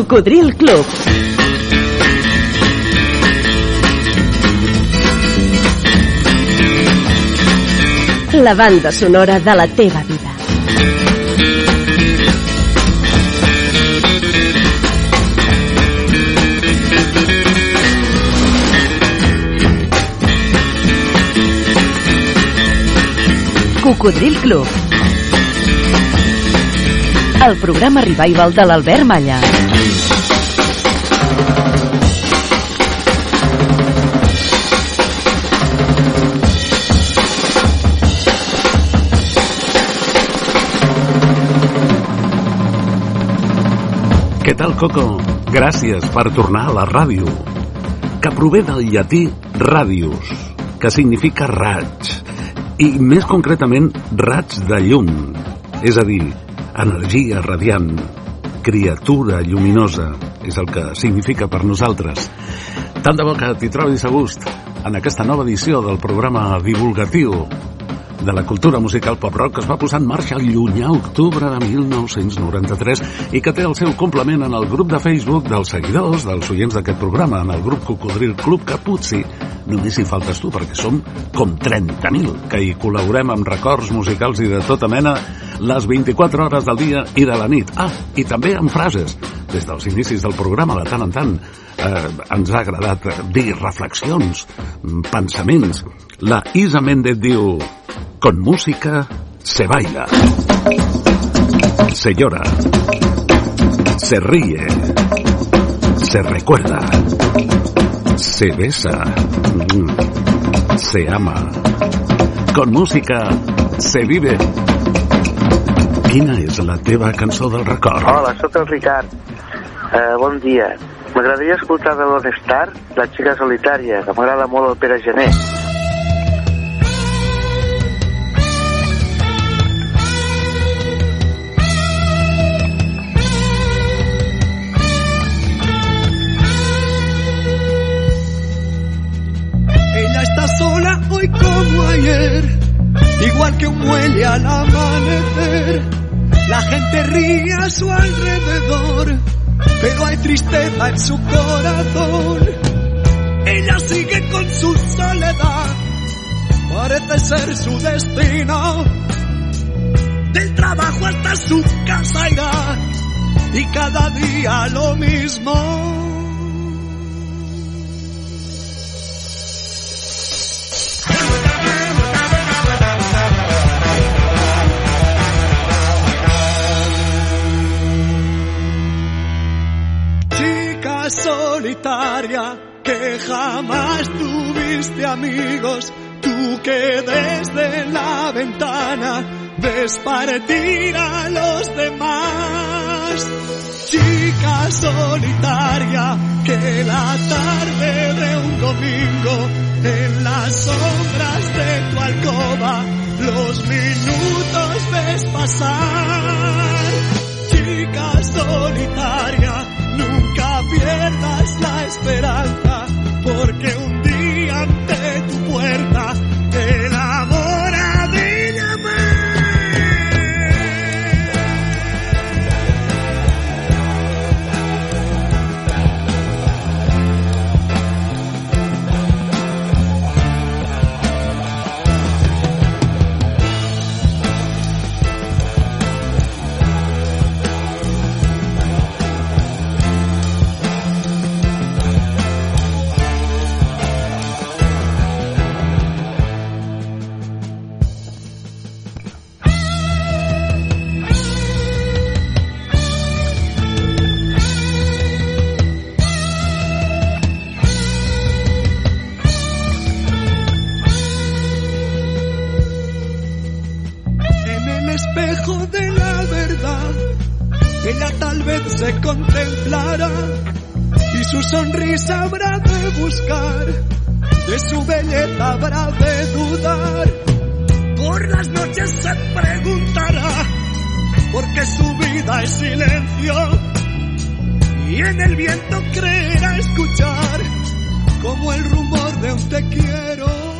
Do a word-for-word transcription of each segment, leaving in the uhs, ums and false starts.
Cocodril Club. La banda sonora de la teva vida. Cocodril Club. El programa revival de l'Albert Malla. Què tal, Coco? Gràcies per tornar a la ràdio, que prové del llatí radius, que significa raig, i més concretament raig de llum, és a dir, energia radiant, criatura lluminosa, és el que significa per nosaltres. Tant de bo que t'hi trobis a gust en aquesta nova edició del programa divulgatiu de la cultura musical pop-rock que es va posar en marxa el llunyà octubre de mil nou-cents noranta-tres i que té el seu complement en el grup de Facebook dels seguidors, dels oients d'aquest programa, en el grup Cocodril Club, que potser només hi faltes tu, perquè som com trenta mil que hi col·laborem amb records musicals i de tota mena les vint-i-quatre hores del dia i de la nit. Ah, i també amb frases. Des dels inicis del programa, de tant en tant, eh, ens ha agradat dir reflexions, pensaments. La Isa Méndez diu: con música se baila, se llora, se ríe, se recuerda, se besa, se ama. Con música se vive. Quina és la teva cançó del record? Hola, sóc el Ricard. Uh, bon dia. M'agradaria escoltar de Lone Star, La xica solitària, que m'agrada molt el Pere Gené. Ella está sola hoy como ayer, igual que un muelle al amanecer. La gente ríe a su alrededor, pero hay tristeza en su corazón. Ella sigue con su soledad, parece ser su destino. Del trabajo hasta su casa irá, y cada día lo mismo. Solitaria, que jamás tuviste amigos, tú que desde la ventana ves partir a los demás. Chica solitaria, que la tarde de un domingo en las sombras de tu alcoba los minutos ves pasar. Chica solitaria, nunca pierdas la esperanza, porque un día ante tu puerta el amor ha de llamar. Se contemplará y su sonrisa habrá de buscar, de su belleza habrá de dudar. Por las noches se preguntará por qué su vida es silencio, y en el viento creerá escuchar como el rumor de un te quiero.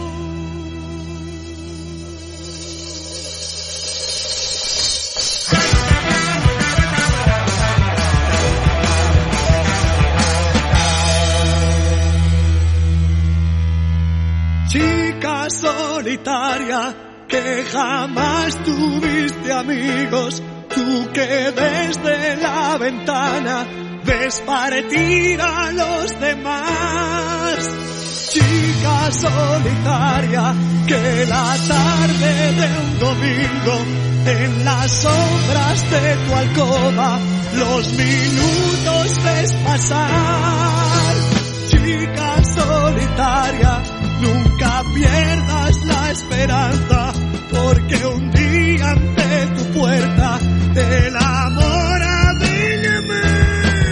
solitaria, que jamás tuviste amigos, tú que desde la ventana ves partir a los demás. Chica solitaria, que la tarde de un domingo en las sombras de tu alcoba los minutos ves pasar. Chica solitaria, nunca pierdas la esperanza, porque un día ante tu puerta el amor ha de llamar.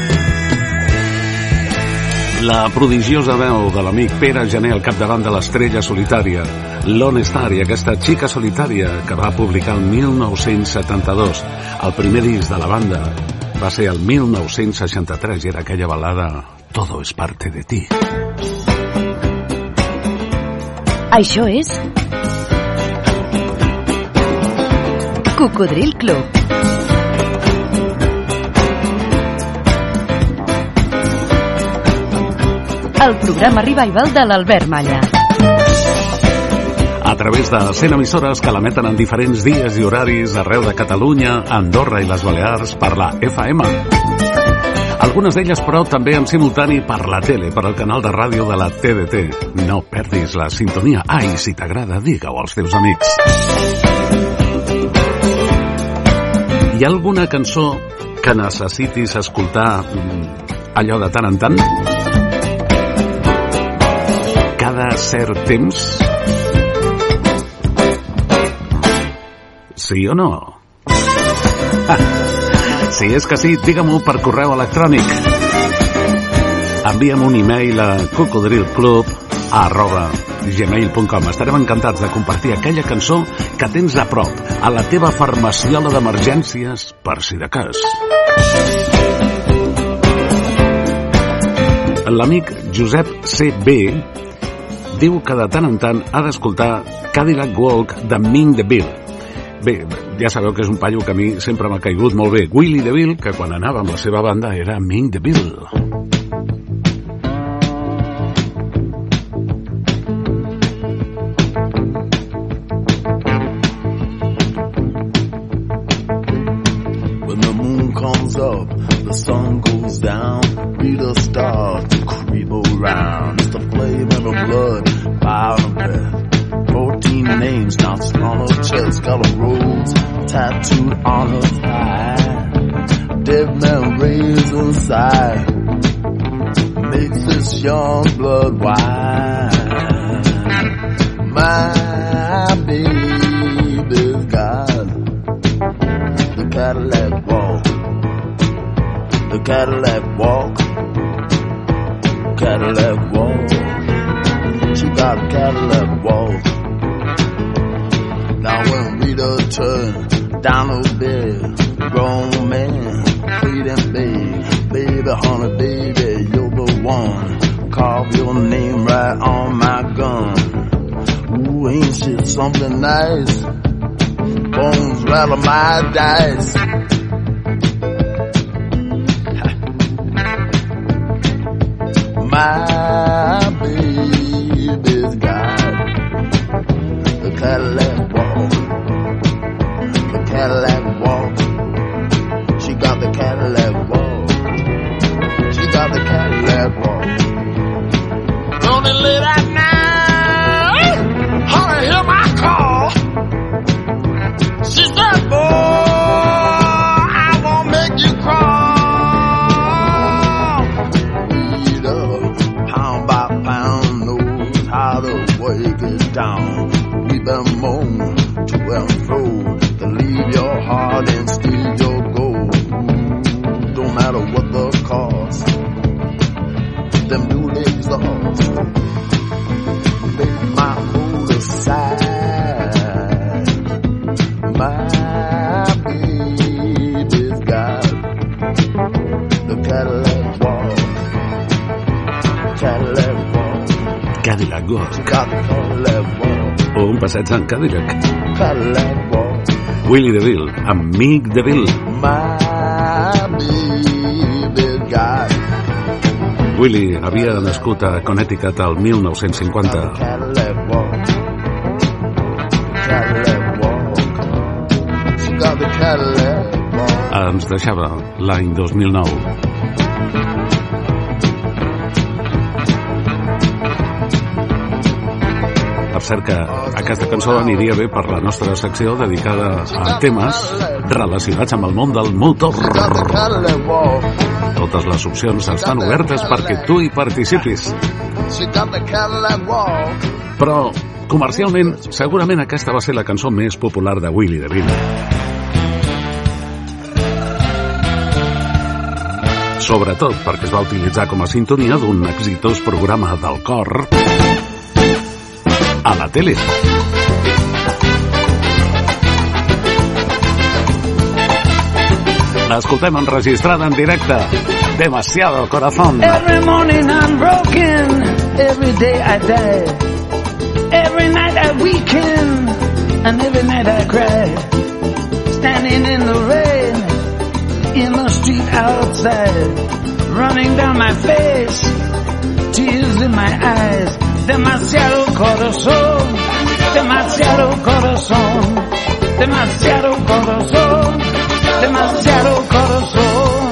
La prodigiosa veu de l'amic Pere Gené al capdavant de l'Estrella Solitària, Lone Star, i aquesta Chica Solitària que va publicar el mil nou-cents setanta-dos. El primer disc de la banda va ser el mil nou-cents seixanta-tres i era aquella balada Todo es parte de ti. Això és Cocodril Club. El programa revival de l'Albert Malla. A través de cent emissores que l'emeten en diferents dies i horaris arreu de Catalunya, Andorra i les Balears per la F M. Algunes d'elles, però, també en simultani per la tele, per al canal de ràdio de la T D T. No perdis la sintonia. Ah, i si t'agrada, digue-ho als teus amics. Hi ha alguna cançó que necessitis escoltar allò de tant en tant? Cada cert temps? Sí o no? Ah, si és que sí, digue-m'ho per correu electrònic. Envia'm un e-mail a cocodrilclub arroba gmail punt com. Estarem encantats de compartir aquella cançó que tens a prop, a la teva farmaciola d'emergències, per si de cas. L'amic Josep C B diu que de tant en tant ha d'escoltar Cadillac Walk de Ming DeVille. Bé, ja sabeu que és un paio que a mi sempre m'ha caigut molt bé. Willie DeVille, que quan anava amb la seva banda era Ming DeVille. When the moon comes up, the sun goes down, we the stars to creep around. It's the flame of the blood, fire and breath. Fourteen names notched on her chest, got a rose tattooed on her thigh. Dead man raised inside, makes this young blood wine. My baby's got the Cadillac walk, the Cadillac walk, Cadillac walk. She got a Cadillac walk. Now when Rita turned down her bed, grown man, plead and beg, baby, honey, baby, you're the one. Carve your name right on my gun. Ooh, ain't shit something nice? Bones rattle my dice. My baby's got the Cadillac walk, the Cadillac walk. She got the Cadillac walk, she got the Cadillac walk. Only late at night, honey, hear my call. She said, boy, I won't make you crawl. Eat up, pound by pound, knows how to work it down. We been moan to and fro, to leave your heart and steal your gold. Don't matter what the cost, them new legs off. Make my mood aside. My baby's got the Cadillac walk, Cadillac walk, Cadillac Walk. got the Cadillac walk, O un passeig en Cadillac. Cadillac walk. Willie DeVille, amic DeVille. My baby's got Willie havia nascut a Connecticut el mil nou-cents cinquanta. Cadillac walk, Cadillac walk. She got the Cadillac walk. Ens deixava l'any dos mil nou. Per cert que aquesta cançó aniria bé per la nostra secció dedicada a temes relacionats amb el món del motor. Totes les opcions estan obertes perquè tu hi participis. Però, comercialment, segurament aquesta va ser la cançó més popular de Willie DeVille. Sobretot perquè es va utilitzar com a sintonia d'un exitós programa del cor a la tele. L'escoltem enregistrada en directe. Demasiado corazón. Every morning I'm broken, every day I die, every night I weaken, and every night I cry, standing in the rain, in the street outside, running down my face, tears in my eyes. Demasiado corazón, demasiado corazón, demasiado corazón, demasiado corazón.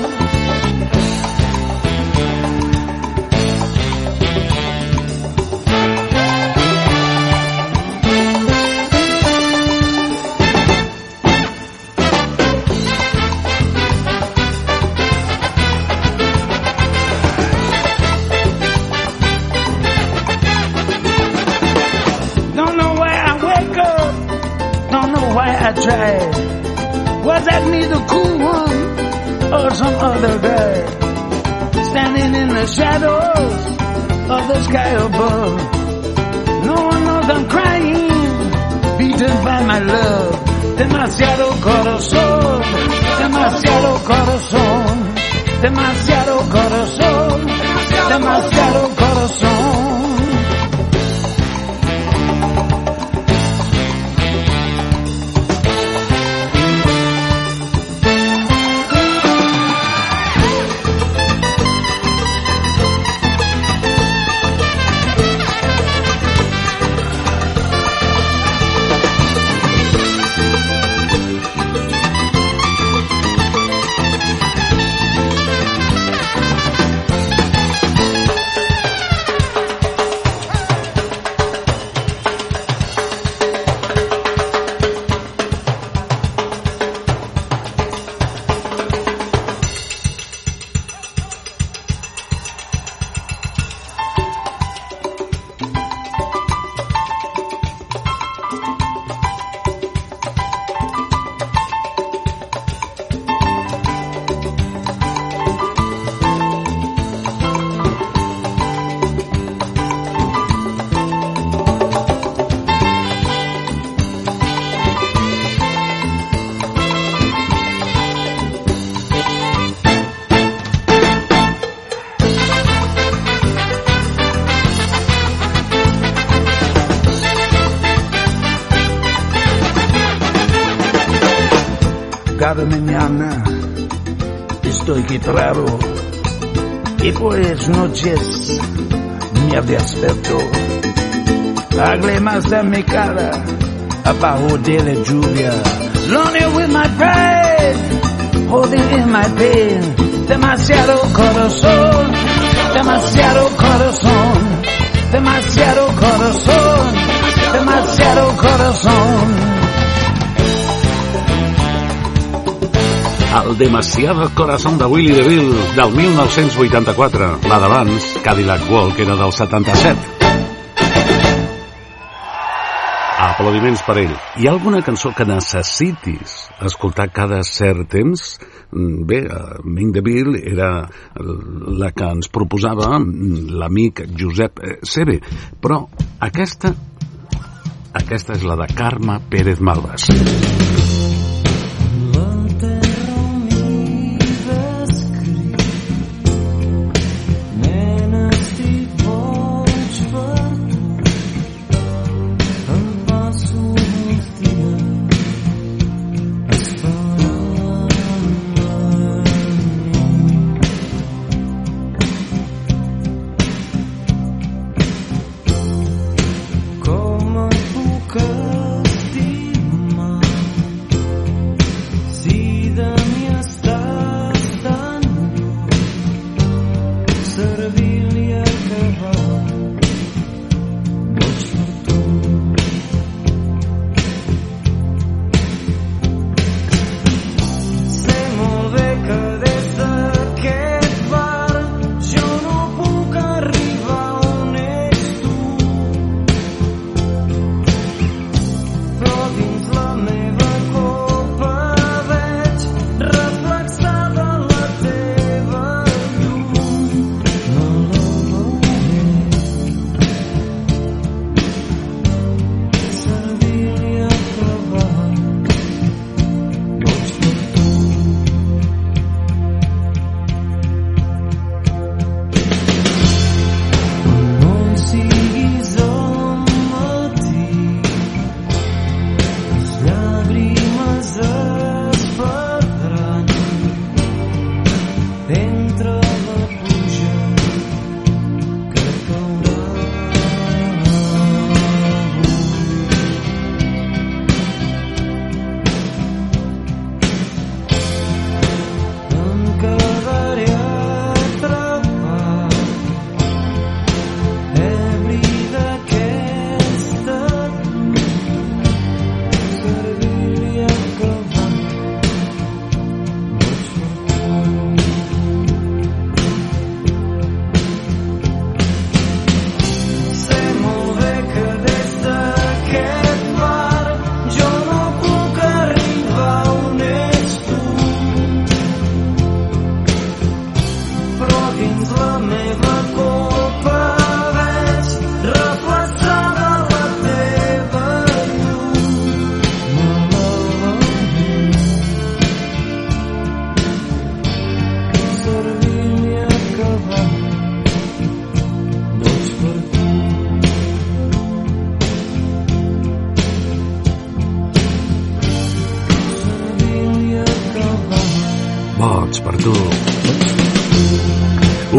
I tried. Was that me, the cool one, or some other guy? Standing in the shadows of the sky above. No one knows I'm crying, beaten by my love. Demasiado corazón, demasiado corazón, demasiado corazón, demasiado corazón. Cada mañana estoy quebrado y por las noches me despierto. Lágrimas de mi cara abajo de la lluvia. Lonely with my pride, holding in my pain. Demasiado corazón, demasiado corazón, demasiado corazón, demasiado corazón. El Demasiado Corazón de Willie DeVille, del mil nou-cents vuitanta-quatre. La d'abans, Cadillac Walk, era del setanta-set. Aplaudiments per ell. Hi ha alguna cançó que necessitis escoltar cada cert temps? Bé, Ming DeVille era la que ens proposava l'amic Josep Sebe, però aquesta, aquesta és la de Carme Pérez Malvas. Como puc estimar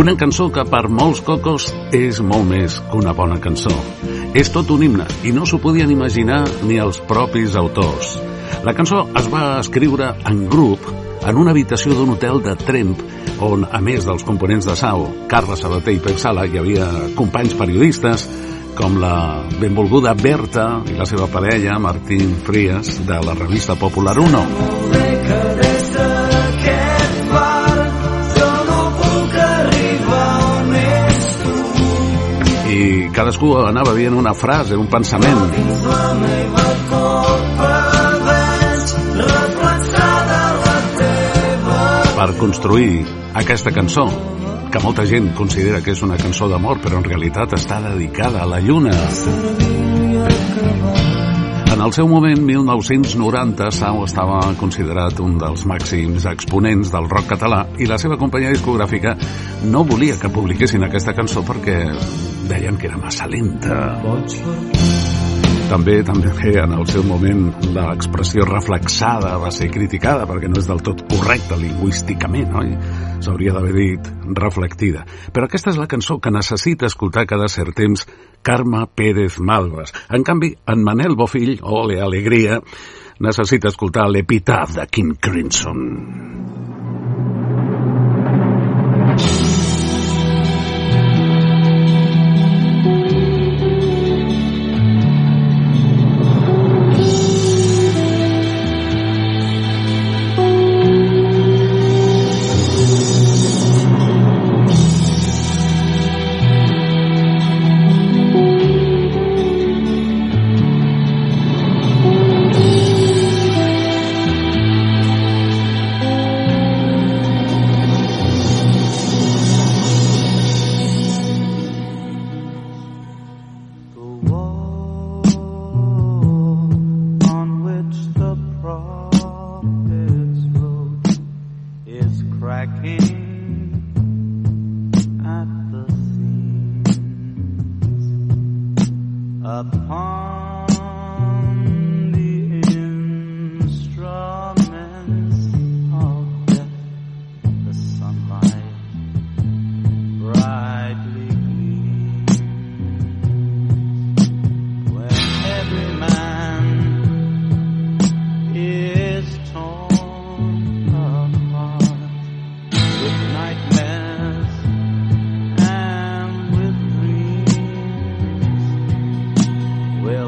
Una cançó que per molts cocos és molt més que una bona cançó. És tot un himne i no s'ho podien imaginar ni els propis autors. La cançó es va escriure en grup en una habitació d'un hotel de Tremp on, a més dels components de Sau, Carles Sabater i Pep Sala, hi havia companys periodistes com la benvolguda Berta i la seva parella, Martín Frías, de la revista Popular uno. I cadascú anava dient una frase, un pensament. Per construir aquesta cançó, que molta gent considera que és una cançó d'amor, però en realitat està dedicada a la lluna. En el seu moment, mil nou-cents noranta, Sau estava considerat un dels màxims exponents del rock català i la seva companyia discogràfica no volia que publiquessin aquesta cançó perquè deien que era massa lenta. També, també en el seu moment l'expressió reflexada va ser criticada perquè no és del tot correcta lingüísticament, oi? S'hauria d'haver dit reflectida. Però aquesta és la cançó que necessita escoltar cada cert temps Carme Pérez Malvas. En canvi, en Manel Bofill, ole alegria, necessita escoltar l'Epitaph de King Crimson. Well,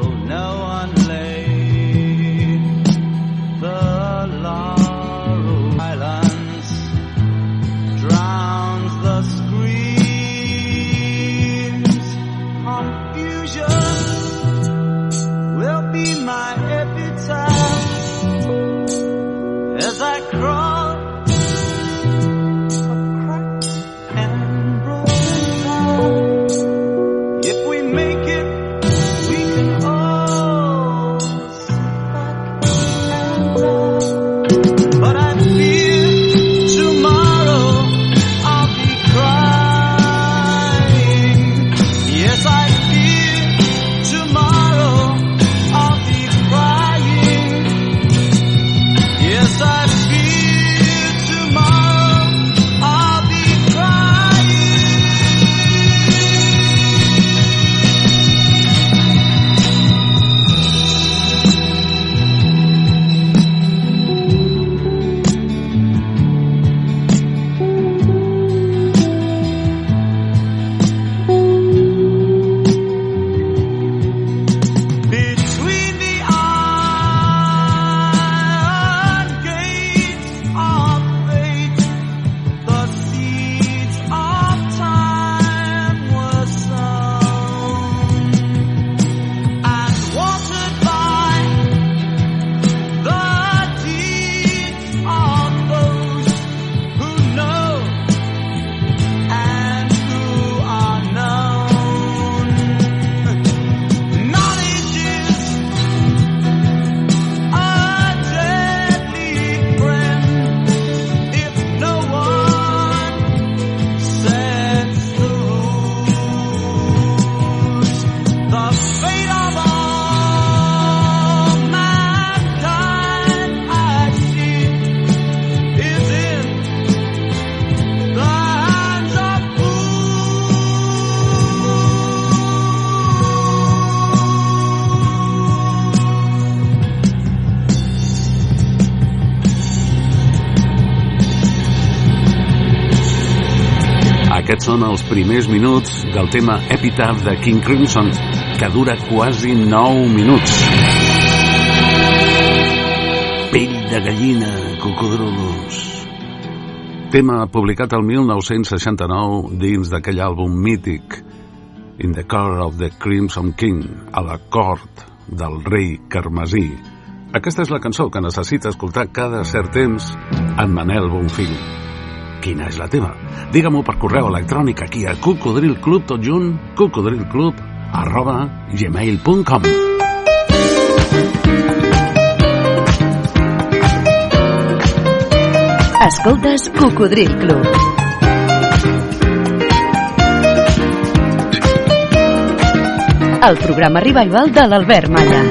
Aquests són els primers minuts del tema Epitaph de King Crimson, que dura quasi nou minuts. Pell de gallina, cocodrolos. Tema publicat el mil nou-cents seixanta-nou dins d'aquell àlbum mític In the Court of the Crimson King, a la cort del rei carmesí. Aquesta és la cançó que necessita escoltar cada cert temps en Manel Bonfill. Quina és la teva? Digue-m'ho per correu electrònic aquí a cocodrilclub, tot junt, cocodrilclub arroba gmail punt com. Escoltes Cocodril Club. El programa revival de l'Albert Malla.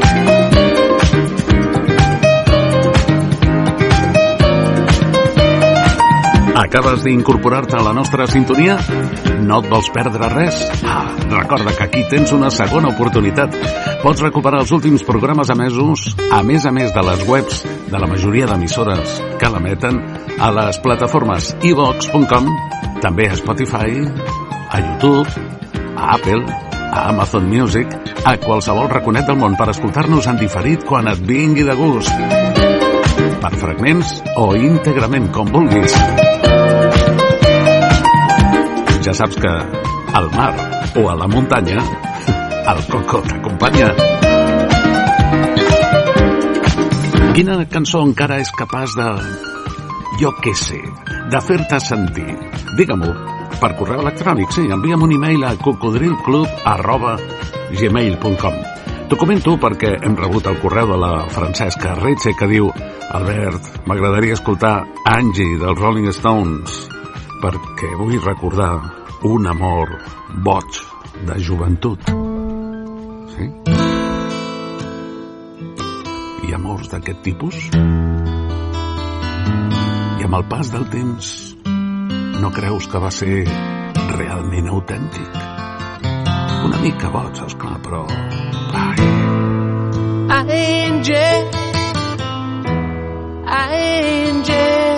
Acabes d'incorporar-te a la nostra sintonia? No et vols perdre res? Ah, recorda que aquí tens una segona oportunitat. Pots recuperar els últims programes emesos, a més a més de les webs de la majoria d'emissores que l'emeten, a les plataformes i vox punt com, també a Spotify, a YouTube, a Apple, a Amazon Music, a qualsevol raconet del món per escoltar-nos en diferit quan et vingui de gust. Per fragments o íntegrament, com vulguis. Ja saps que al mar o a la muntanya el Coco t'acompanya. Quina cançó encara és capaç de, jo què sé, de fer-te sentir? Digue-m'ho per correu electrònic, sí, envia'm un e-mail a cocodrilclub arroba gmail punt com. T'ho comento perquè hem rebut el correu de la Francesca Retxe que diu: Albert, m'agradaria escoltar Angie dels Rolling Stones perquè vull recordar un amor boig de joventut. Sí? I amors d'aquest tipus? I amb el pas del temps no creus que va ser realment autèntic? Una mica boig, esclar, però... Ai. Angie, Angie,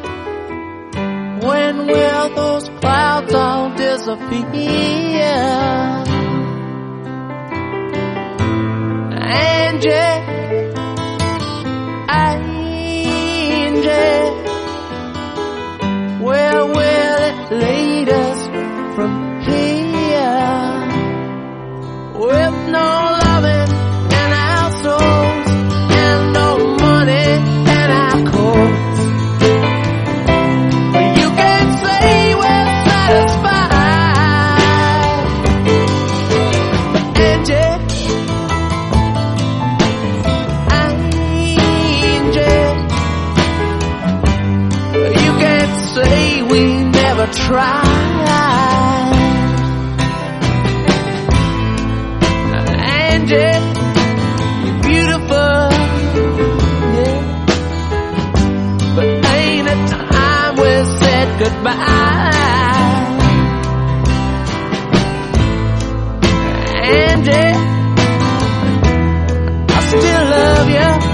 when will those clouds all disappear? Angie, Angie, where will it lead us from here? With no loving in our souls and no money in our coats, you can say we're satisfied. Angie, Angie, you can say we never tried. You're beautiful, yeah, but ain't it time we said goodbye? Angie, I still love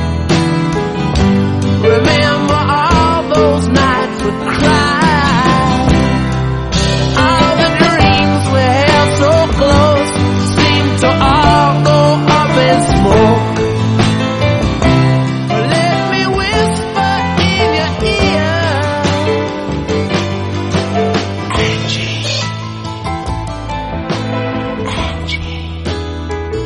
you. Remember all those nights we cried, all the dreams we held so close seemed to all go up in smoke. Let me whisper in your ear, Angie, Angie,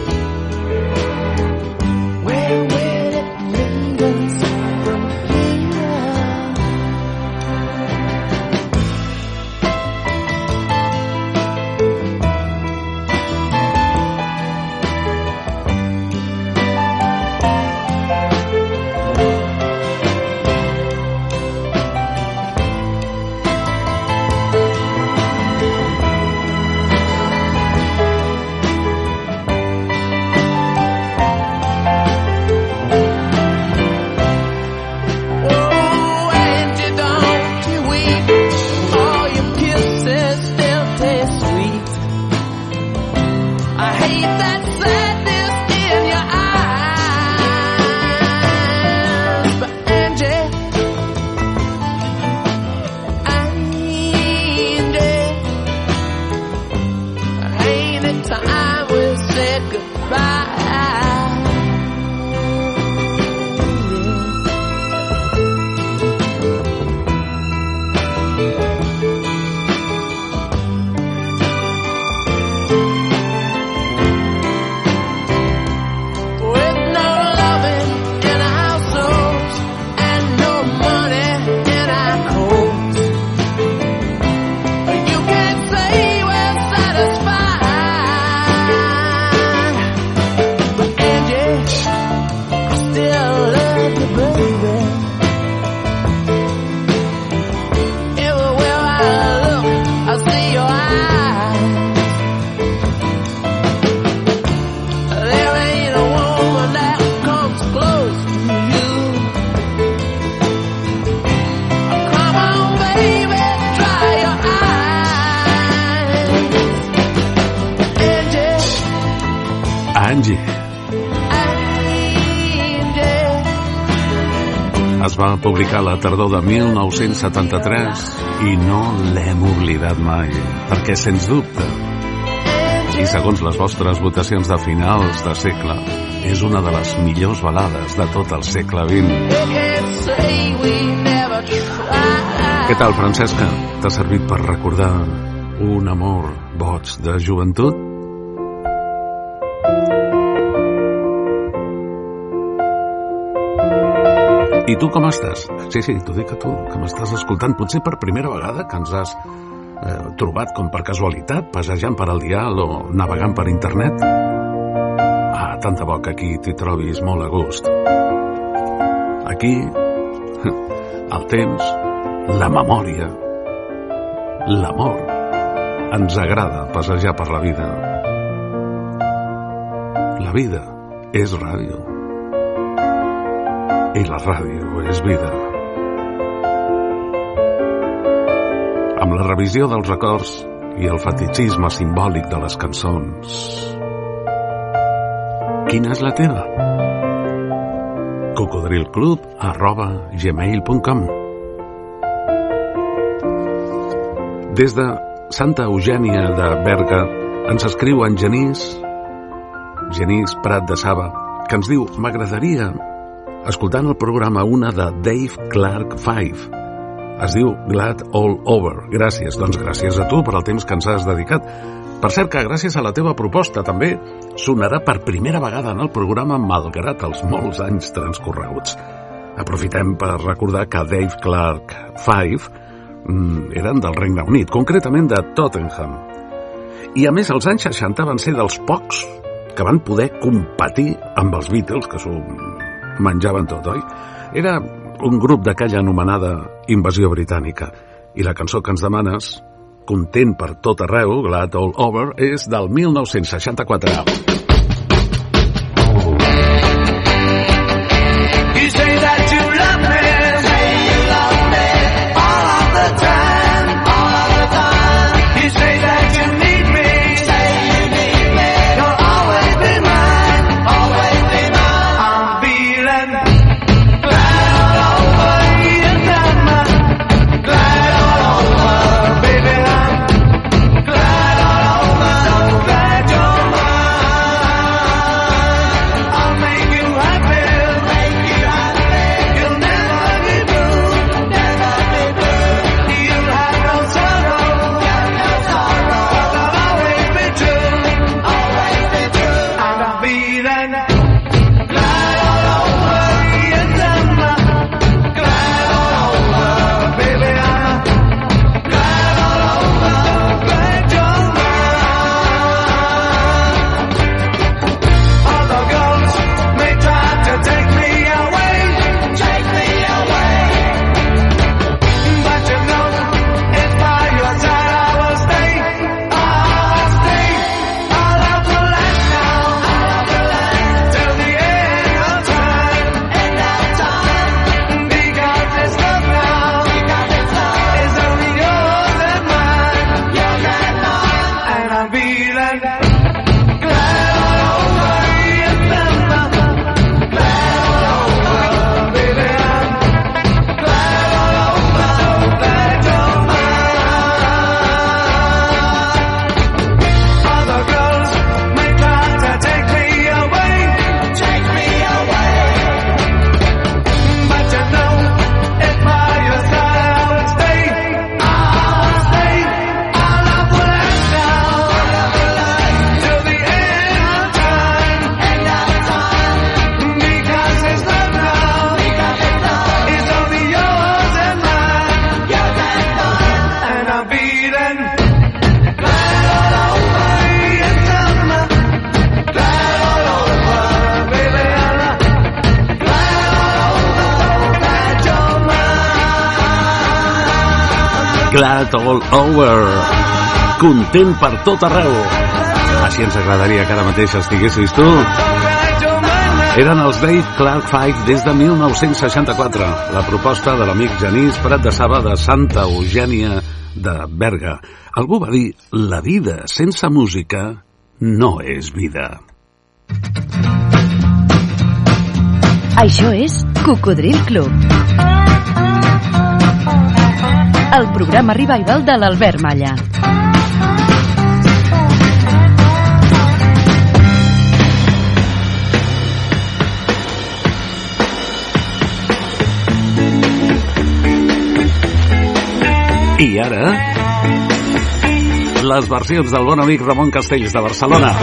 Angie. Es va publicar la tardor de mil nou-cents setanta-tres i no l'hem oblidat mai, perquè, sens dubte, i segons les vostres votacions de finals de segle, és una de les millors balades de tot el segle vint. Què tal, Francesca? T'ha servit per recordar un amor boig de joventut? I tu com estàs? Sí, sí, t'ho dic a tu, que m'estàs escoltant potser per primera vegada, que ens has eh, trobat com per casualitat, passejant per al dial o navegant per internet. Ah, tant de bo que aquí t'hi trobis molt a gust. Aquí, el temps, la memòria, l'amor, ens agrada passejar per la vida. La vida és ràdio. I la ràdio és vida. Amb la revisió dels records i el fetichisme simbòlic de les cançons. Quina és la teva? cocodrilclub arroba gmail punt com. Des de Santa Eugènia de Berga ens escriu en Genís, Genís Prat de Saba, que ens diu: m'agradaria escoltant el programa una de Dave Clark Five. Es diu Glad All Over. Gràcies, doncs gràcies a tu per el temps que ens has dedicat. Per cert que gràcies a la teva proposta també sonarà per primera vegada en el programa malgrat els molts anys transcorreguts. Aprofitem per recordar que Dave Clark Five mm, eren del Regne Unit, concretament de Tottenham. I a més els anys seixanta van ser dels pocs que van poder competir amb els Beatles, que s'ho menjaven tot, oi? Era un grup d'aquella anomenada invasió britànica. I la cançó que ens demanes, Content per tot arreu, Glad All Over, és del mil nou-cents seixanta-quatre. You say that you love me, say you love me, all of the time, all of the time. You say that you need me, say you need me, you'll always be mine, always be mine. I'm feeling glad all over you, mama, glad all over, baby, I'm glad all over, so glad you're mine. I'll make you happy, make you happy, you'll never be blue, never be blue. You'll have no sorrow, have no sorrow, 'cause I'll always be true, always be true. And I'm feeling glad all over you, mama, glad all over, baby, I'm glad all over, glad you're mine. Other girls may try to take me away, take me away, but you know, if by your side I will stay, I'll stay. Our love will last now, our love will last till the end of time, end of time. Because this love now, because this love is only yours and mine, yours and mine. And I'm feeling glad all over you, mama, glad all over, baby, I'm glad all over, so glad you're mine. Other girls may try to take me away, take me away, but you know, if by your side I will stay, I'll stay. Our love will last now, our love will last till the end of time, end of time. Because this love now, because this love is only yours and mine, yours and mine. And I'm feeling glad all over you, mama, glad all over, baby, I'm glad all over, so glad you're mine. Glad all over. Content per tot arreu. Així ens agradaria que ara mateix estiguessis tu. Eren els Dave Clark Five des de mil nou-cents seixanta-quatre. La proposta de l'amic Genís Prat de Saba de Santa Eugènia de Berga. Algú va dir: la vida sense música no és vida. Això és Cocodril Club, el programa revival de l'Albert Malla. I ara, les versions del bon amic Ramon Castells de Barcelona.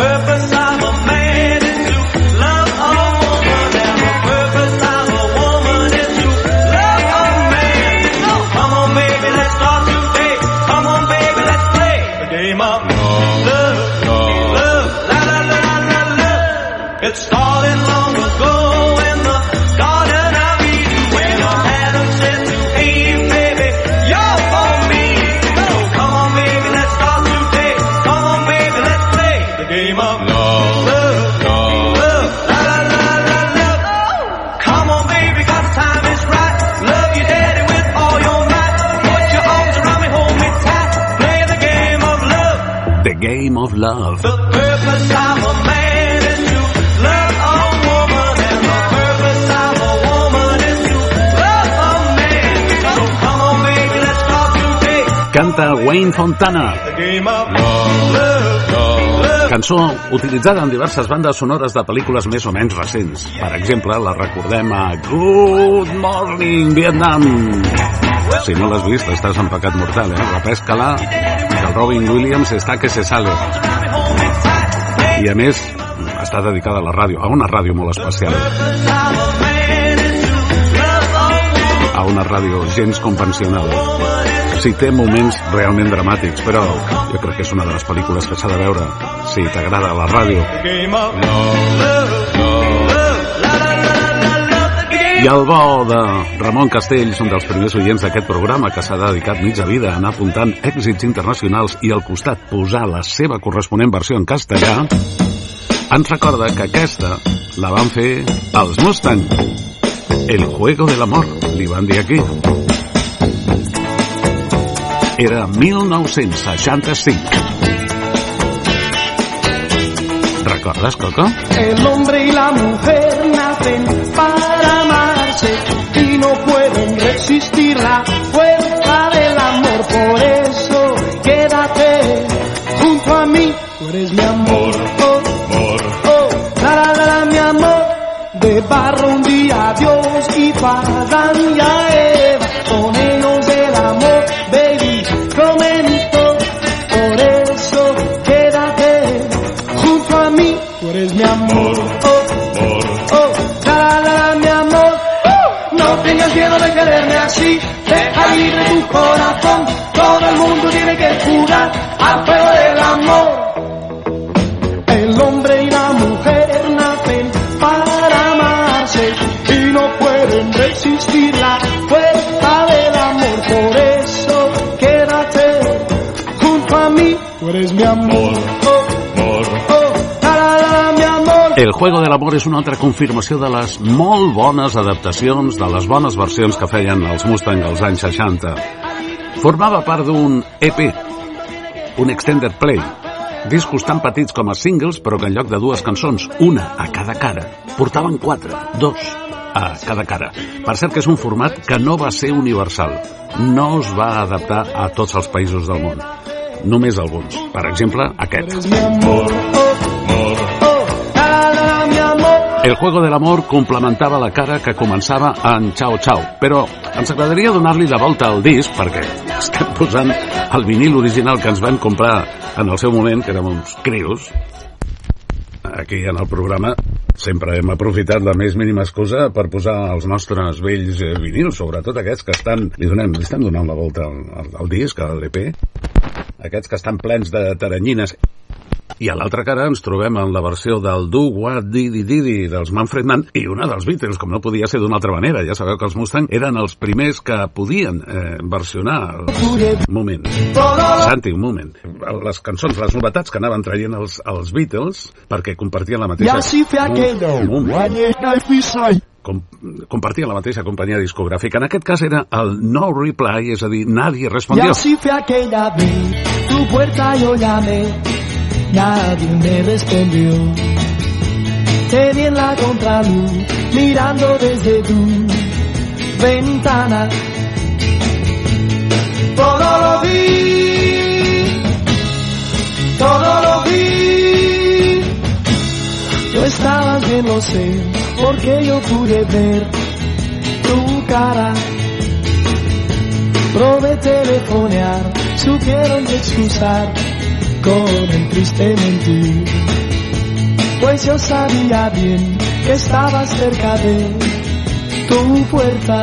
It started long ago in the Garden of Eden when Adam said to Eve, baby, you're for me. So come on, baby, let's start today. Come on, baby, let's play the game of love, love, love, love, la la la la love. Come on, baby, 'cause time is right. Love you, daddy, with all your might. Put your arms around me, hold me tight. Play the game of love. The Game of Love. The purpose of a man is to love a woman, and the purpose of a woman is to love a man. So come on, baby, let's start today. Canta Wayne Fontana. The game of love, love, love, love. Cançó utilitzada en diverses bandes sonores de pel·lícules més o menys recents. Per exemple, la recordem a Good Morning Vietnam. Si no l'has vist, estàs en pecat mortal, eh? Repesca-la, que el Robin Williams està que se sale. I a més, està dedicada a la ràdio, a una ràdio molt especial. A una ràdio gens convencional. Sí, té moments realment dramàtics, però jo crec que és una de les pel·lícules que s'ha de veure si t'agrada la ràdio. I el bo de Ramon Castells, un dels primers oients d'aquest programa que s'ha dedicat mitja vida a anar apuntant èxits internacionals i al costat posar la seva corresponent versió en castellà, ens recorda que aquesta la van fer els Mustang. El juego del amor, li van dir aquí. Era mil nou-cents seixanta-cinc. ¿Recordas, Coco? El hombre y la mujer nacen para amarse y no pueden resistir la fuerza del amor. Por eso quédate junto a mí, tú eres mi amor. Oh, oh, la la la la, mi amor. De barro un día Dios hizo a Adán y a Eva, con ellos el amor, baby, comenzó. Por eso quédate junto a mí, tú eres mi amor. Oh, oh, la la la, mi amor. No tengas miedo de quererme así, deja libre tu corazón. Todo el mundo tiene que jurar al fuego del amor. El hombre y la mujer nacen para amarse y no pueden resistir la fuerza del amor. Por eso quédate junto a mí, tú eres mi amor. Oh, oh, la la la, mi amor. El juego del amor és una altra confirmació de les molt bones adaptacions, de les bones versions que feien els Mustang als anys seixanta. Formava part d'un E P, un extended play, discos tan petits com a singles, però que en lloc de dues cançons, una a cada cara, portaven quatre, dos a cada cara. Per cert que és un format que no va ser universal, no es va adaptar a tots els països del món, només alguns. Per exemple, aquest. El juego del amor complementava la cara que començava en Ciao Ciao, però ens agradaria donar-li de volta al disc perquè estem posant el vinil original que ens vam comprar en el seu moment, que érem uns crios. Aquí en el programa sempre hem aprofitat la més mínima excusa per posar els nostres vells vinils, sobretot aquests que estan... Li, donem, li estem donant la volta al, al, al disc, a l'E P, aquests que estan plens de taranyines. I a l'altra cara ens trobem en la versió del Do What Didi Didi dels Manfred Mann i una dels Beatles, com no podia ser d'una altra manera. Ja sabeu que els Mustang eren els primers que podien eh, versionar. Un moment. Santi, un moment. Les cançons, les novetats que anaven traient els, els Beatles perquè compartien la mateixa... Un, un moment. Com, compartien la mateixa companyia discogràfica. En aquest cas era el No Reply, és a dir, nadie respondió. Y así fue aquella vez, tu puerta yo llamé, nadie me respondió. te vi en la contraluz, mirando desde tu ventana. Todo lo vi, todo lo vi. Tú estabas bien, lo sé, porque yo pude ver tu cara. Probé telefonear, supieron de excusar con el triste mentir. Pues yo sabía bien que estabas cerca de tu puerta.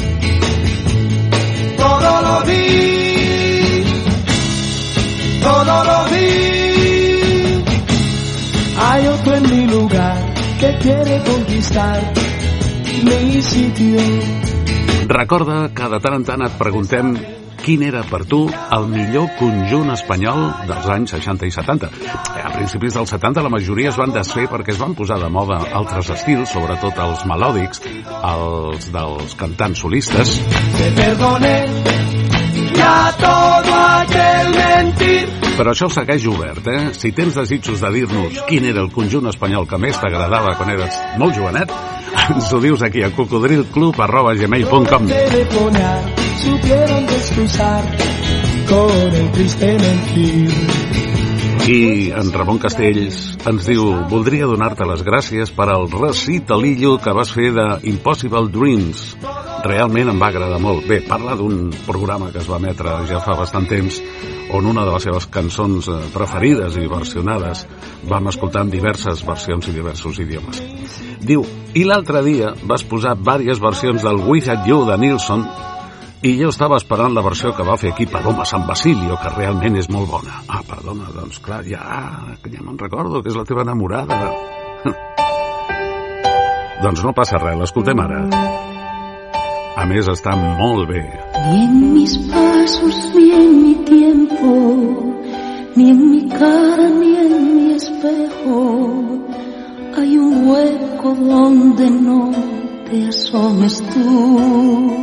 Todo lo vi, todo lo vi. Hay otro en mi lugar que quiere conquistar mi sitio. Recorda que de tant en tant et preguntem quin era per tu el millor conjunt espanyol dels anys seixanta i setanta. A principis dels setanta la majoria es van desfer perquè es van posar de moda altres estils, sobretot els melòdics, els dels cantants solistes. Te perdoné ya todo aquel mentir. Però això segueix obert, eh? Si tens desitjos de dir-nos quin era el conjunt espanyol que més t'agradava quan eres molt jovenet, ens ho dius aquí a cocodrilclub arroba gmail punt com. Supieron excusar con el triste mentir. I en Ramon Castells ens diu: voldria donar-te les gràcies per al recitalillo que vas fer de Impossible Dreams. Realment em va agradar molt. Bé, parla d'un programa que es va emetre ja fa bastant temps on una de les seves cançons preferides i versionades vam escoltar en diverses versions i diversos idiomes. Diu, i l'altre dia vas posar diverses versions del Without You de Nilsson i jo estava esperant la versió que va fer aquí Paloma San Basilio, que realment és molt bona. Ah, perdona, doncs clar, ja, ja me'n recordo que és la teva enamorada. Doncs no passa res, l'escoltem ara. A més, està molt bé. Ni en mis pasos, ni en mi tiempo, ni en mi cara, ni en mi espejo, hay un hueco donde no te asomes tú.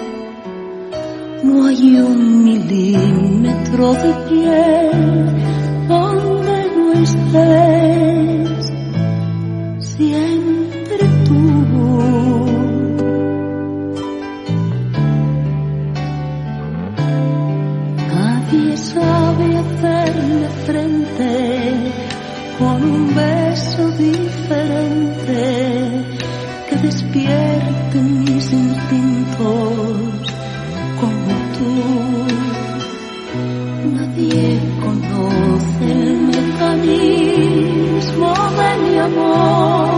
No hay un milímetro de piel donde no estés, siempre tú. Nadie sabe hacerle frente con un beso diferente que despierte mis instintos como tú. Nadie conoce el mecanismo de mi amor,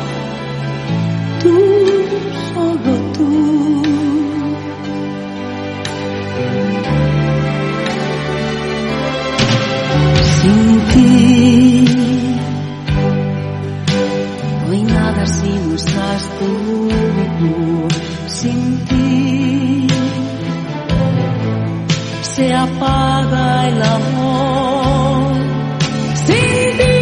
tú, solo tú. Sin ti no hay nada si no estás tú. Sin ti se apaga el amor. Sin ti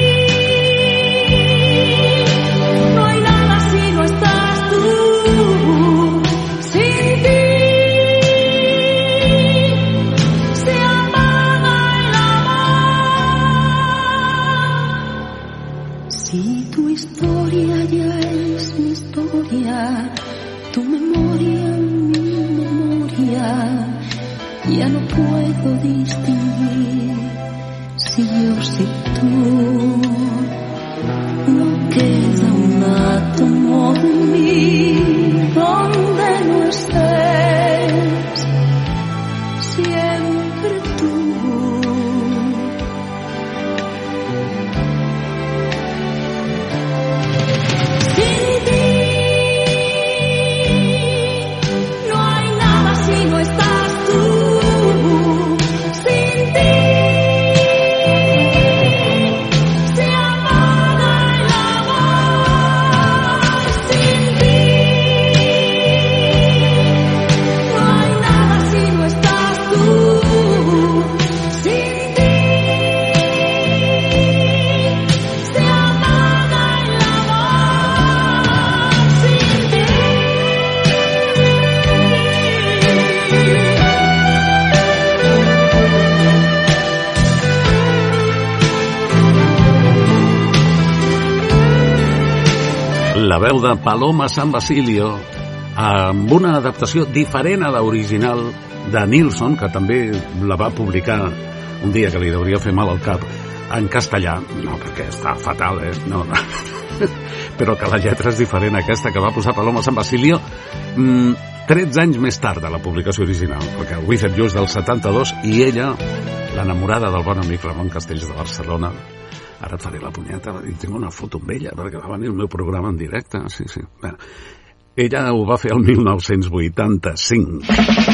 no hay nada si no estás tú. Sin ti se apaga el amor. Si tu historia ya es mi historia, tu memoria mi memoria, ya no puedo distinguir si yo, si tú. No queda un átomo de mí donde no estés, siempre tú. Sin ti no hay nada si no estás tú. Sin ti La veu de Paloma San Basilio amb una adaptació diferent a l'original de Nilsson, que també la va publicar un dia que li hauria fer mal al cap, en castellà. No, perquè està fatal, eh? No, no. Però que la lletra és diferent a aquesta que va posar Paloma San Basilio mm, tretze anys més tard de la publicació original, perquè el With You és del setanta-dos i ella, l'enamorada del bon amic Ramon Castells de Barcelona, ara et faré la punyeta i tinc una foto amb ella perquè va venir el meu programa en directe, sí, sí. Bé, ella ho va fer el mil nou-cents vuitanta-cinc.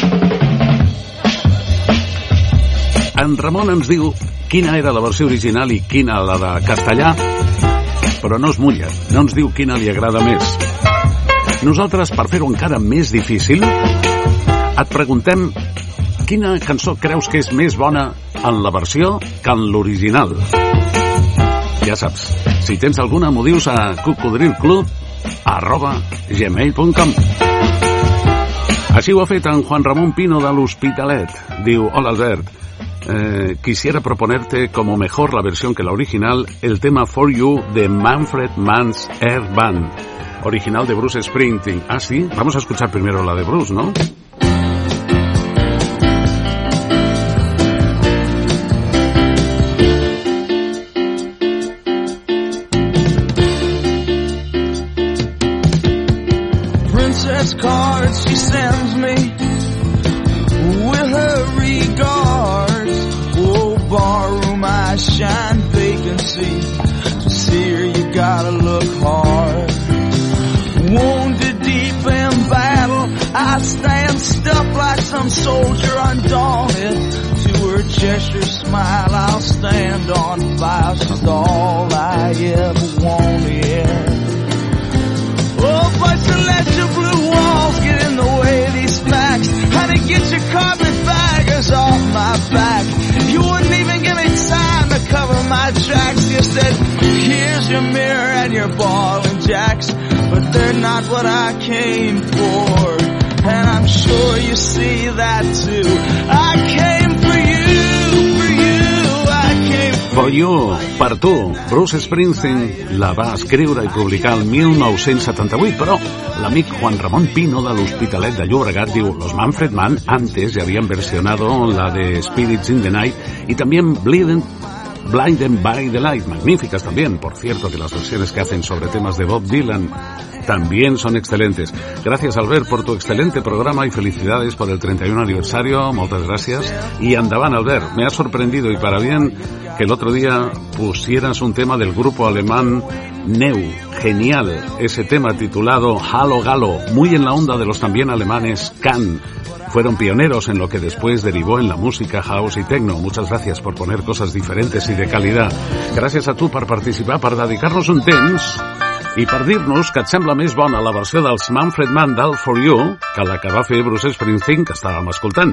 En Ramon ens diu quina era la versió original i quina la de castellà, però no es mulla, no ens diu quina li agrada més. Nosaltres, per fer-ho encara més difícil, et preguntem quina cançó creus que és més bona en la versió que en l'original. Ja saps, si tens alguna m'ho dius a cocodrilclub arroba gmail punt com. Així ho ha fet en Juan Ramón Pino de l'Hospitalet. Diu, hola Albert, eh, quisiera proponerte como mejor la versión que la original el tema For You de Manfred Mann's Air Band, original de Bruce Springsteen. Ah, sí, vamos a escuchar primero la de Bruce, ¿no? Cards she sends me with her regards. Oh, barroom, I shine vacancy. To see her, you gotta look hard. Wounded deep in battle, I stand stuck like some soldier undaunted. To her Cheshire smile, I'll stand on fire. She's all I ever wanted. Oh, but to let your blue walls get in the way of these facts. Honey, get your carpetbaggers off my back. You wouldn't even give me time to cover my tracks. You said, here's your mirror and your ball and jacks. But they're not what I came for. And I'm sure you see that too. I came for you, for you, I came for For You, per tu. Bruce Springsteen la va escriure i publicar el mil nou-cents setanta-vuit, però l'amic Juan Ramón Pino de l'Hospitalet de Llobregat diu, los Manfred Mann antes ya habían versionado la de Spirits in the Night y también Blinded, Blinded by the Light, magníficas también. Por cierto que las versiones que hacen sobre temas de Bob Dylan también son excelentes. Gracias, Albert, por tu excelente programa y felicidades por el treinta y un aniversario. Muchas gracias. Y andaban, Albert, me ha sorprendido y para bien que el otro día pusieras un tema del grupo alemán Neu. Genial, ese tema titulado Hallo Gallo, muy en la onda de los también alemanes Can. Fueron pioneros en lo que después derivó en la música house y techno. Muchas gracias por poner cosas diferentes y de calidad. Gràcies a tu per participar, per dedicar-nos un temps i per dir-nos que et sembla més bona la versió dels Manfred Mann del For You que la que va fer Bruce Springsteen, que estàvem escoltant.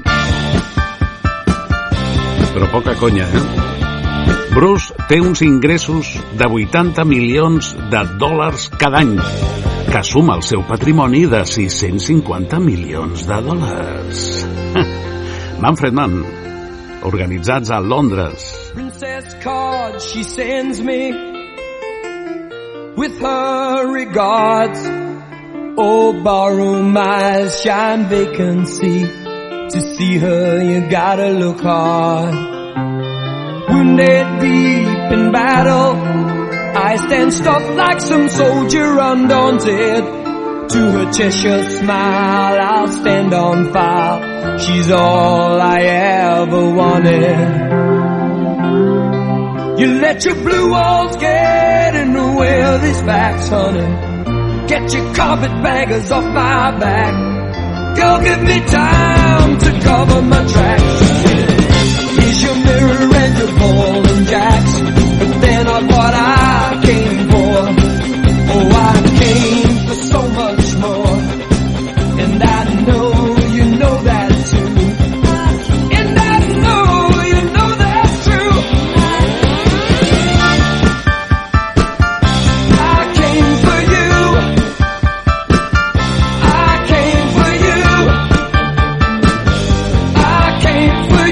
Però poca conya, eh? Bruce té uns ingressos de vuitanta milions de dòlars cada any, que suma el seu patrimoni de sis-cents cinquanta milions de dòlars. Manfred Mann, organitzats a Londres. Princess card she sends me with her regards. Oh, barroom eyes shine vacancy. To see her you gotta look hard. Wounded deep in battle, I stand stuffed like some soldier undaunted. To her Cheshire smile, I'll stand on fire. She's all I ever wanted. You let your blue walls get in the way of these facts, honey. Get your carpetbaggers off my back. Girl, give me time to cover my tracks. Here's your mirror and your ball and jacks, but they're not what I came for. Oh, I came for so much more, and I know you know that too. And I know you know that's true. I came for you. I came for you. I came for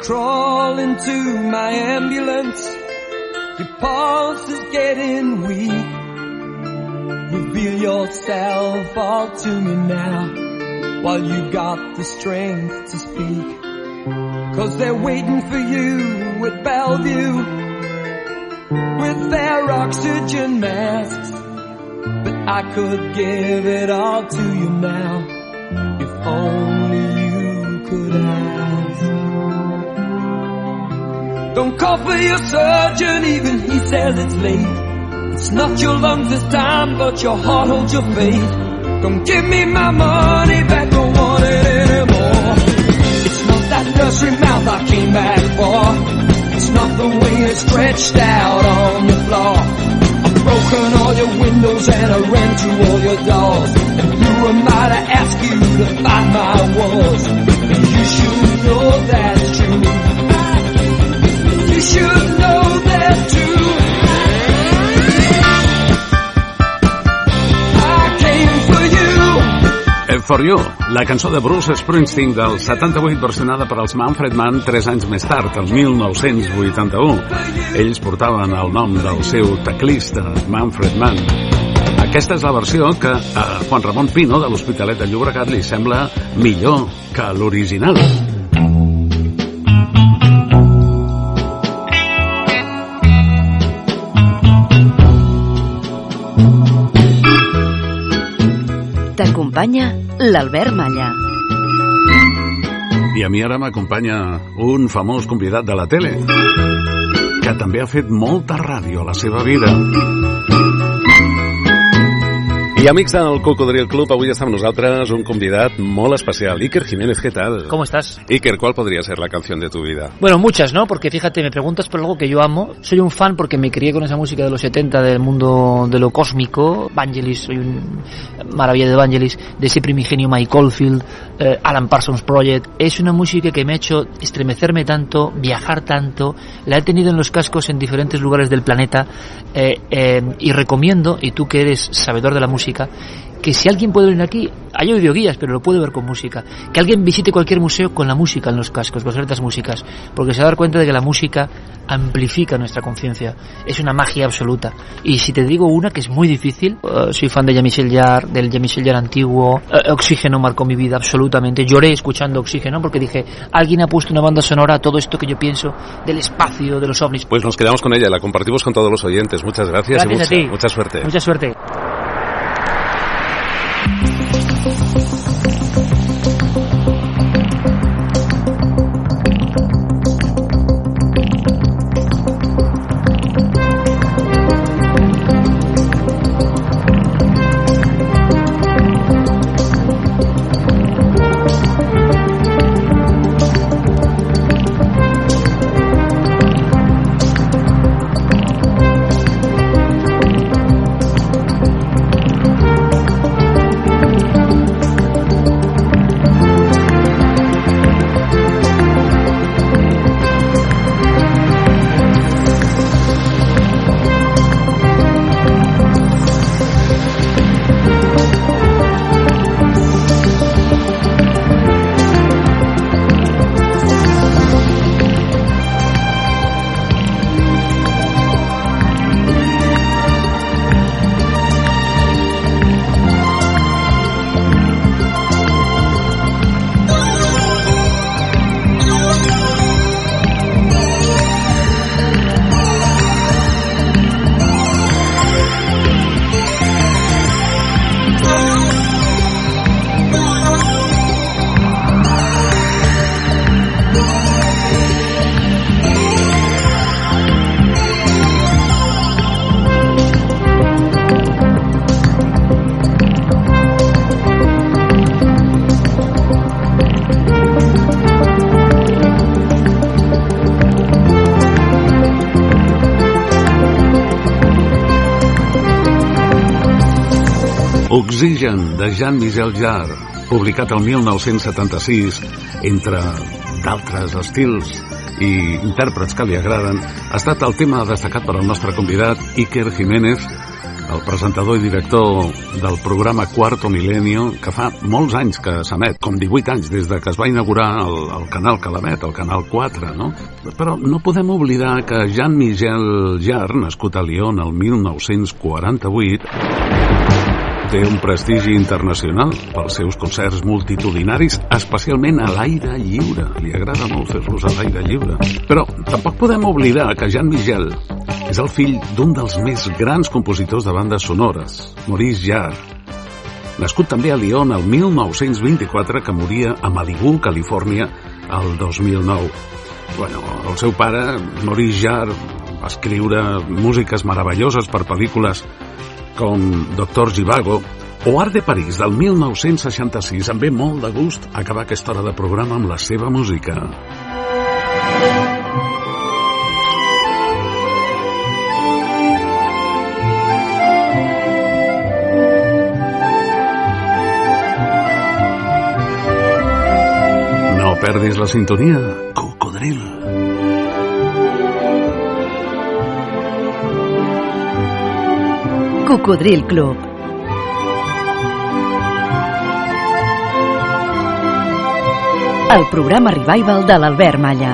crawl into my ambulance. Your pulse is getting weak. Reveal yourself all to me now, while you got the strength to speak. 'Cause they're waiting for you at Bellevue with their oxygen masks. But I could give it all to you now, if only you could ask. Don't call for your surgeon, even he says it's late. It's not your lungs this time, but your heart holds your faith. Don't give me my money back, don't want it anymore. It's not that nursery mouth I came back for. It's not the way you're stretched out on the floor. I've broken all your windows and I ran through all your doors. And who am I to ask you to fight my wars? And you should know that's true. You should know that's true. For You, la cançó de Bruce Springsteen del setanta-vuit versionada per als Manfred Mann tres anys més tard, el mil nou-cents vuitanta-u. Ells portaven el nom del seu teclista, Manfred Mann. Aquesta és la versió que a Juan Ramon Pino de l'Hospitalet de Llobregat li sembla millor que l'original. T'acompanya l'Albert Malla. I a mi ara m'acompanya un famós convidat de la tele, que també ha fet molta ràdio a la seva vida. I amics del Cocodril Club, avui està amb nosaltres un convidat molt especial, Iker Jiménez, ¿qué tal? ¿Cómo estás? Iker, ¿cuál podría ser la canción de tu vida? Bueno, muchas, ¿no? Porque fíjate, me preguntas por algo que yo amo. Soy un fan porque me crié con esa música de los setenta, del mundo de lo cósmico. Vangelis, soy un maravilla de Vangelis, de ese primigenio Mike Oldfield, eh, Alan Parsons Project. Es una música que me ha hecho estremecerme tanto, viajar tanto. La he tenido en los cascos en diferentes lugares del planeta eh, eh, y recomiendo, y tú que eres sabedor de la música, que si alguien puede venir aquí, hay audioguías, pero lo puede ver con música, que alguien visite cualquier museo con la música en los cascos, con ciertas músicas, porque se va a dar cuenta de que la música amplifica nuestra conciencia, es una magia absoluta. Y si te digo una que es muy difícil, uh, soy fan de Jean-Michel Jarre, del Jean-Michel Jarre antiguo, uh, Oxígeno marcó mi vida absolutamente, lloré escuchando Oxígeno porque dije, alguien ha puesto una banda sonora a todo esto que yo pienso del espacio, de los ovnis. Pues nos quedamos con ella, la compartimos con todos los oyentes, muchas gracias, gracias y mucha, a ti. mucha suerte. Mucha suerte. Oxygen, de Jean-Michel Jarre, publicat el mil nou-cents setanta-sis, entre d'altres estils i intèrprets que li agraden, ha estat el tema destacat per al nostre convidat Iker Jiménez el presentador i director del programa Cuarto Milenio, que fa molts anys que s'emet, com divuit anys des de que es va inaugurar el, el canal que l'emet, el canal quatre, no? Però no podem oblidar que Jean-Michel Jarre, nascut a Lyon el mil nou-cents quaranta-vuit, té un prestigi internacional pels seus concerts multitudinaris, especialment a l'aire lliure. Li agrada molt fer-los a l'aire lliure. Però tampoc podem oblidar que Jean-Michel és el fill d'un dels més grans compositors de bandes sonores, Maurice Jarre, nascut també a Lyon el mil nou-cents vint-i-quatre, que moria a Malibu, Califòrnia, el dos mil nou. Bueno, el seu pare, Maurice Jarre, va escriure músiques meravelloses per pel·lícules com Doctor Zhivago o Art de París del mil nou-cents seixanta-sis. Em ve molt de gust acabar aquesta hora de programa amb la seva música. No perdis la sintonia, Cocodril. Cocodril Club. El programa revival de l'Albert Malla.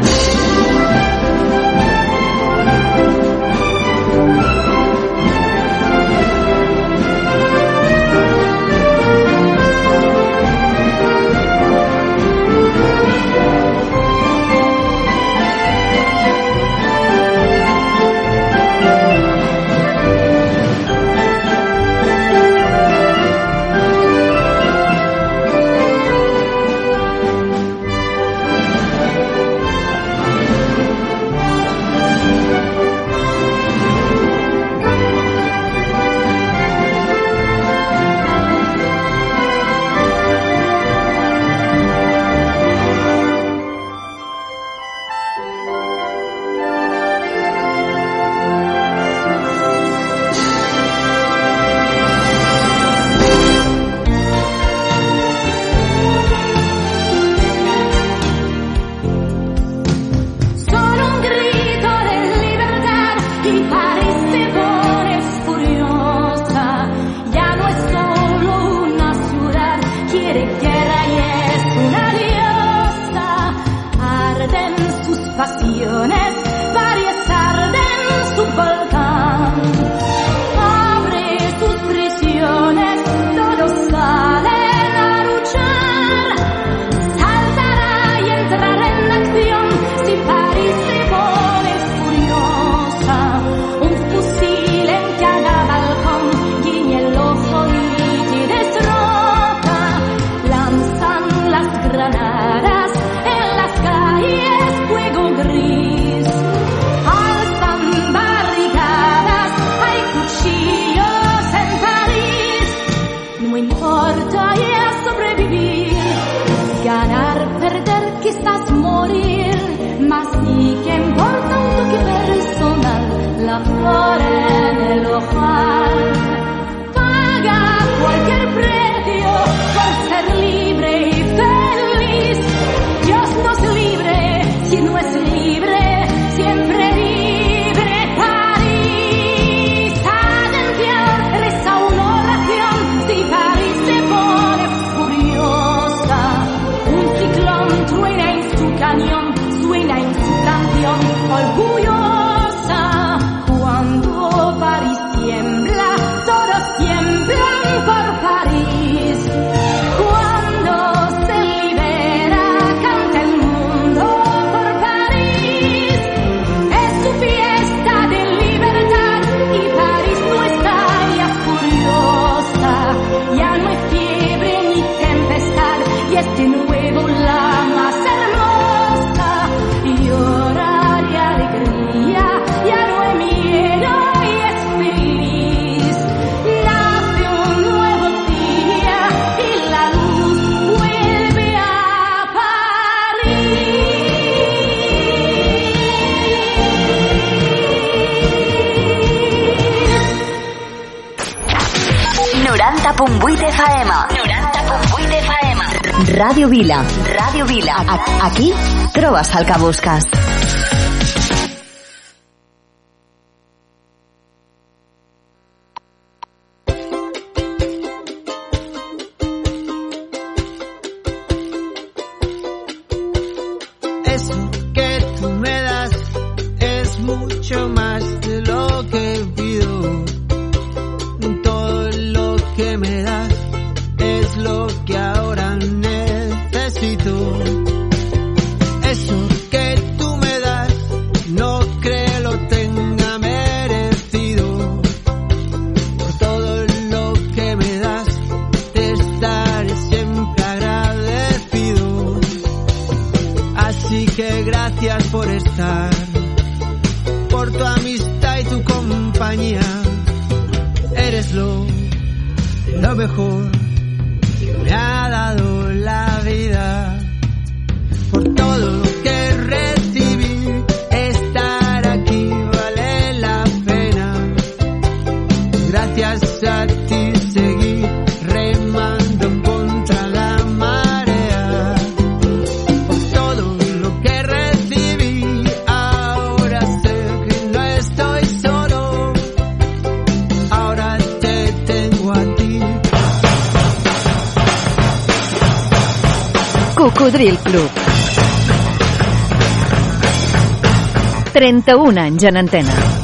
Ràdio Vila. Ràdio Vila. Aquí trobes el que busques. Eso que tú me das es mucho más de lo que pido. Todo lo que me das es lo que ahora necesito. Eso que tú me das no creo lo tenga merecido. Por todo lo que me das te estaré siempre agradecido. Así que gracias por estar, por tu amistad y tu compañía. Eres lo, lo mejor que me ha dado la vida. Por todo lo que recibí, estar aquí vale la pena. Gracias a ti seguí remando contra la marea. Por todo lo que recibí, ahora sé que no estoy solo. Ahora te tengo a ti. Cocodril Club. trenta-un anys en antena.